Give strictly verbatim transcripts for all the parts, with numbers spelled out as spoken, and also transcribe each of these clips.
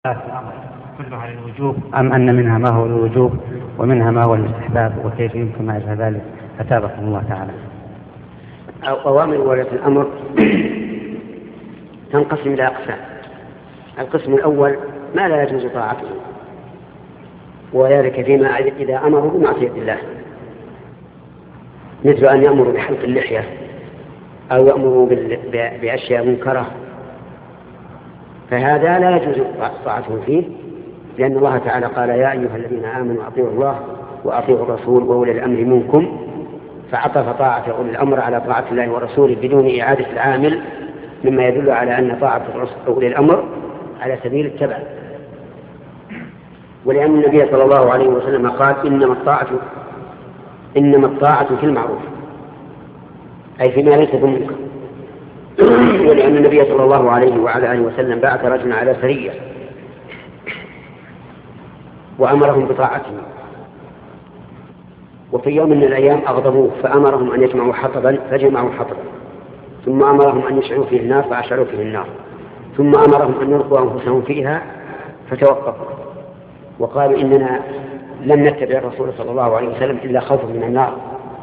كلها للوجوب أم أن منها ما هو للوجوب ومنها ما هو الاستحباب، وكيف يمكن معرفة ذلك؟ أتابكم الله تعالى. أوامر ولاة الأمر تنقسم إلى أقسام. القسم الأول ما لا يجوز طاعته، وذلك فيما إذا أمروا بمعصية الله، مثل أن يأمروا بحلق اللحية أو يأمروا بأشياء منكرة، فهذا لا يجوز طاعته فيه، لأن الله تعالى قال: يا أيها الذين آمنوا أطيعوا الله وأطيعوا الرسول وأولي الأمر منكم، فعطف طاعة أولي الأمر على طاعة الله ورسوله بدون إعادة العامل، مما يدل على أن طاعة أولي الأمر على سبيل التبع. ولأن النبي صلى الله عليه وسلم قال: إنما الطاعة إنما الطاعة في المعروف، أي فيما ليس بمنكر. ولأن النبي صلى الله عليه وعلى آله وسلم بعث رجلا على سرية وأمرهم بطاعته، وفي يوم من الأيام أغضبوه فأمرهم أن يجمعوا حطبا فجمعوا حطبا، ثم أمرهم أن يشعلوا فيه النار فأشعلوا فيه النار، ثم أمرهم أن يلقوا أنفسهم فيها فتوقفوا وقالوا: إننا لن نتبع الرسول صلى الله عليه وسلم إلا خوفا من النار،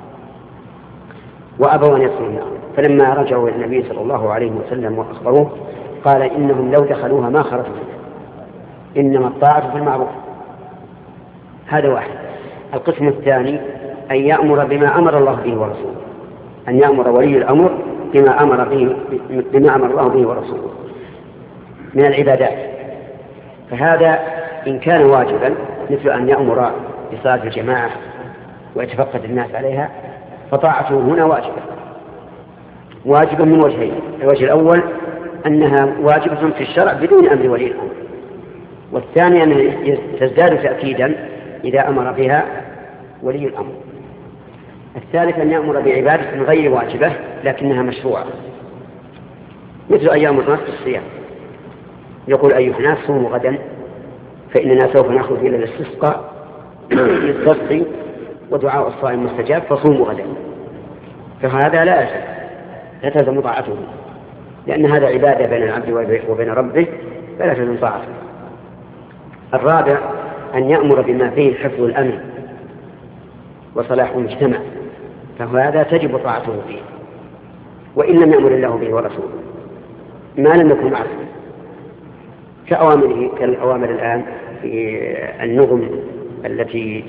وأبوا أن يدخلوا النار. فلما رجعوا إلى النبي صلى الله عليه وسلم وأخبروه قال: إنهم لو دخلوها ما خرجوا منها، إنما الطاعة في المعروف. هذا واحد. القسم الثاني أن يأمر بما أمر الله به ورسوله، أن يأمر ولي الأمر بما أمر به بما أمر الله به ورسوله من العبادات، فهذا إن كان واجبا مثل أن يأمر بصلاة الجماعة ويتفقد الناس عليها، فطاعته هنا واجبة واجبا من وجهين: الوجه الأول أنها واجبة في الشرع بدون أمر ولي الأمر، والثاني أنها تزداد تأكيدا إذا أمر بها ولي الأمر. الثالث أن يأمر بعبادة غير واجبة لكنها مشروعة، مثل أيام الناس بالصيام، يقول: أيها الناس صوموا غدا فإننا سوف نخرج إلى الاستسقاء للتسقي ودعاء الصائم مستجاب فصوموا غدا، فهذا لا يجوز، لا تلزم طاعته، لأن هذا عبادة بين العبد وبين ربه، فلا تلزم طاعته. الرابع أن يأمر بما فيه حفظ الأمن وصلاح المجتمع، فهذا تجب طاعته فيه، وإن لم يأمر الله به ورسوله ما لم يكن معه، كأوامره كالأوامر الآن في النظم التي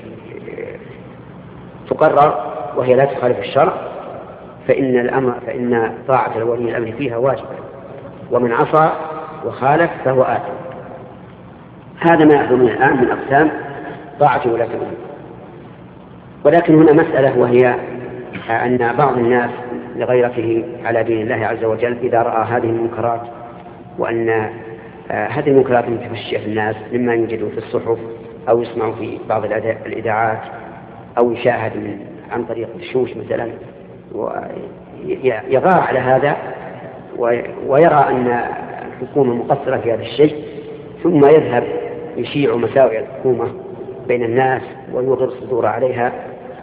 تقرر وهي لا تخالف الشرع، فإن الأمر فإن طاعة ولي الأمر فيها واجبة، ومن عصى وخالف فهو آثم. هذا ما يحضرنا الآن من أقسام طاعة ولاة الأمور. ولكن هنا مسألة، وهي أن بعض الناس لغيرته على دين الله عز وجل إذا رأى هذه المنكرات، وأن هذه المنكرات المتفشية في الناس مما يوجد في الصحف أو يسمع في بعض الإذاعات أو يشاهد من عن طريق الشوش مثلا، ويغار على هذا ويرى أن الحكومة مقصرة في هذا الشيء، ثم يذهب يشيع مساوئ الحكومة بين الناس ويغر الصدور عليها،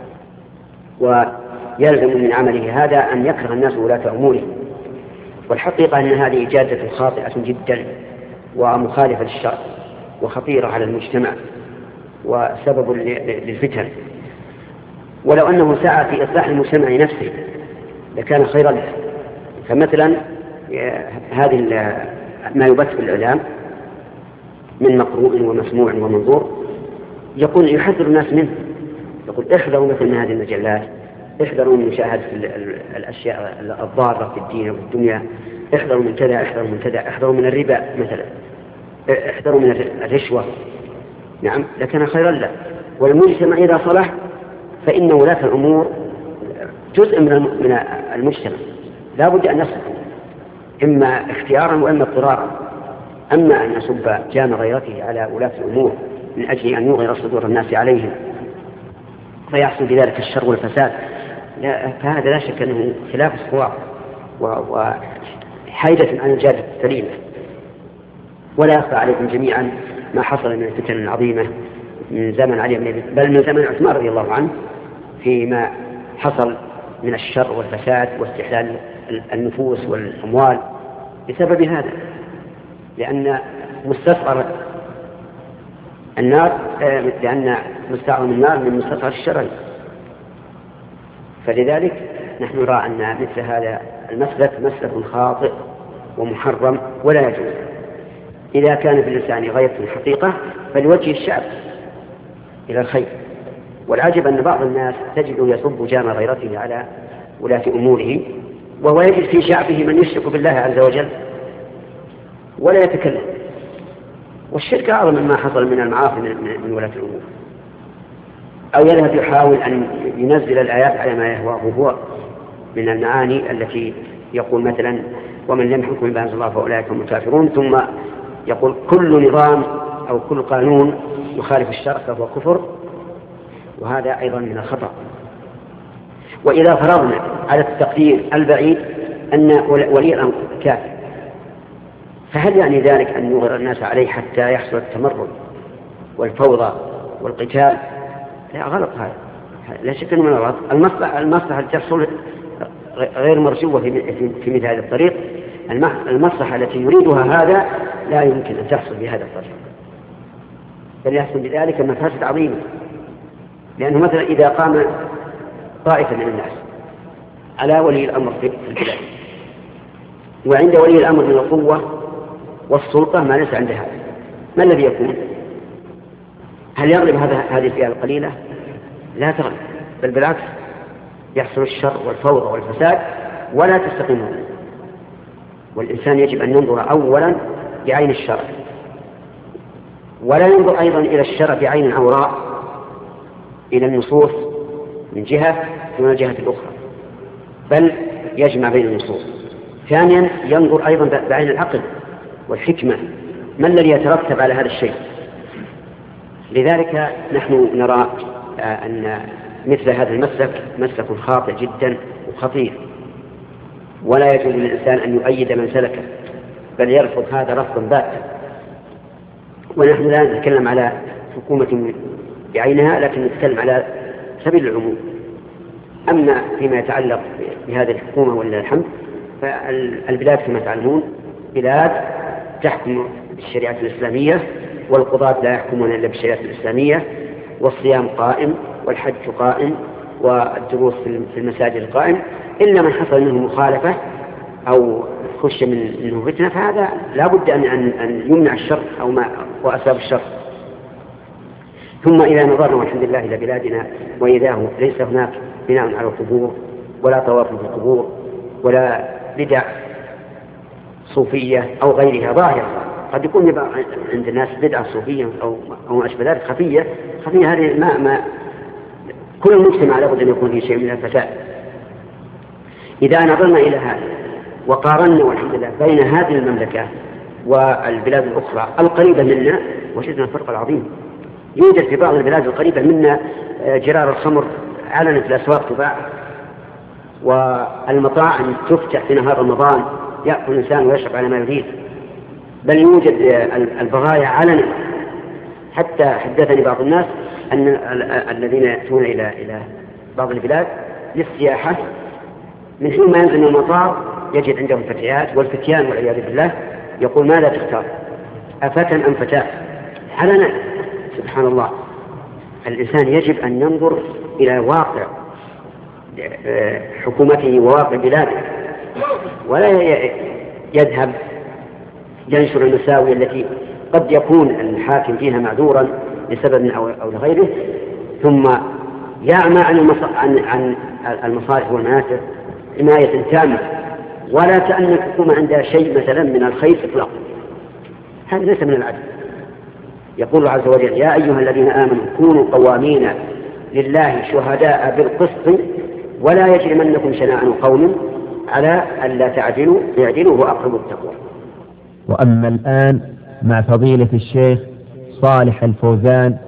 ويلزم من عمله هذا أن يكره الناس ولاة أموره. والحقيقة أن هذه إجازة خاطئة جدا ومخالفة للشرع وخطيرة على المجتمع وسبب للفتن، ولو أنه سعى في إصلاح المجتمع نفسه لكان خيرا له. فمثلا هذه ما يبث في الإعلام من مقروء ومسموع ومنظور يقول يحذر الناس منه، يقول: احذروا مثل من هذه المجلات، احذروا من مشاهدة الأشياء الضارة في الدين وفي الدنيا، احذروا من كذا، احذروا من كذا، احذروا من الربا مثلا، احذروا من الرشوة. نعم، لكان خيرا له. والمجتمع إذا صلح فإن ولاة الأمور جزء من المجتمع لا بد أن يصلح، إما اختيارا وإما اضطرارا. أما أن يصب جام غيرته على ولاة الأمور من أجل أن يغير صدور الناس عليهم فيحصل بذلك الشر والفساد، فهذا لا شك أنه خلاف الصواب وحيدة عن الجادة السليمة. ولا يخفى عليكم جميعا ما حصل من الفتن العظيمة من زمن علي بن بل من زمن عثمان رضي الله عنه، فيما حصل من الشر والفساد واستحلال النفوس والأموال بسبب هذا، لأن مستصغر النار لأن مستعظم النار من مستصغر الشرعي. فلذلك نحن نرى أن مثل هذا المسلك مسلك خاطئ ومحرم ولا يجوز. إذا كان في الإنسان غاية الحقيقة فليوجه الشعب إلى الخير. والعجب أن بعض الناس تجده يصب جام غيرته على ولاة أموره، وهو يجد في شعبه من يشرك بالله عز وجل ولا يتكلم. والشرك أعظم مما حصل من المعاصي من ولاة الأمور. أو يذهب يحاول أن ينزل الآيات على ما يهواه هو من المعاني التي يقول مثلا ومن لم يحكم بما أنزل الله فأولئك هم الكافرون، ثم يقول كل نظام أو كل قانون يخالف الشرع فهو كفر، وهذا أيضا من الخطأ. وإذا فرضنا على التقدير البعيد أن ولي الأمر كافر، فهل يعني ذلك أن يغر الناس عليه حتى يحصل التمرد والفوضى والقتال؟ لا، غلط هذا، لا شك أنه من الغلط. المصلحة المصلحة التي تحصل غير مرجوة في مثل هذا الطريق. المصلحة التي يريدها هذا لا يمكن أن تحصل بهذا الطريق، بل يحصل بذلك مفاسد عظيمة. لأنه مثلا إذا قام طائفة من الناس على ولي الأمر في البلاد، وعند ولي الأمر من القوة والسلطة ما ليس عند هذا، ما الذي يكون؟ هل يغلب هذا هذه الفئة القليلة؟ لا تغلب، بل بالعكس يحصل الشر والفوضى والفساد ولا تستقيم. والإنسان يجب أن ينظر أولا بعين الشرع، ولا ينظر أيضا إلى الشرع بعين عوراء إلى النصوص من جهة دون الجهة الأخرى، بل يجمع بين النصوص. ثانيا ينظر أيضا بعين العقل والحكمة، ما الذي يترتب على هذا الشيء. لذلك نحن نرى أن مثل هذا المسلك مسلك خاطئ جدا وخطير، ولا يجوز للإنسان أن يؤيد من سلكه، بل يرفض هذا رفضا باتا. ونحن لا نتكلم على حكومة بعينها، لكن نتكلم على سبيل العموم. أما فيما يتعلق بهذه الحكومة ولله الحمد، فالبلاد كما تعلمون بلاد تحكم بالشريعة الإسلامية، والقضاة لا يحكمون إلا بالشريعة الإسلامية، والصيام قائم والحج قائم والدروس في المساجد قائم، إلا من حصل منه مخالفة أو خش منه فتنة فهذا لا بد أن, أن يمنع الشر أو ما وأسباب الشر. ثم إذا نظرنا والحمد لله إلى بلادنا وإذا ليس هناك بناء على القبور ولا طواف في القبور ولا بدع صوفية أو غيرها ظاهرة. قد يكون عند الناس بدعة صوفية أو أو أشبه ذلك خفية خفية هذه ما ما كل المجتمع لابد أن يكون فيه شيء من الفساد. إذا نظرنا إلى هذا وقارنا والحمد لله بين هذه المملكة والبلاد الأخرى القريبة منا، وجدنا الفرق العظيم. يوجد في بعض البلاد القريبة منا جرار الخمر علنا في الأسواق تباع، والمطاعم تفتح في نهار رمضان يأكل الإنسان ويشرب على ما يريد، بل يوجد البغايا علنا. حتى حدثني بعض الناس أن الذين يأتون إلى إلى بعض البلاد للسياحة من حين ما ينزل من المطار يجد عندهم فتيات، والفتيان والعياذ بالله يقول ماذا تختار أفتى أم فتاة علنا. سبحان الله. الإنسان يجب أن ينظر إلى واقع حكومته وواقع بلاده، ولا يذهب ينشر المساوئ التي قد يكون الحاكم فيها معذورا لسبب أو لغيره، ثم يعمى عن عن المصالح والمنافع حماية تامة، ولا كأن الحكومة عندها شيء مثلا من الخير إطلاقا. هذا ليس من العدل. يقول الله عز وجل يا أيها الذين آمنوا كونوا قوامين لله شهداء بالقسط ولا يجرمنكم شنآن قوم على ألا تعدلوا اعدلوا وأقربوا التقوى. وأما الآن مع فضيلة الشيخ صالح الفوزان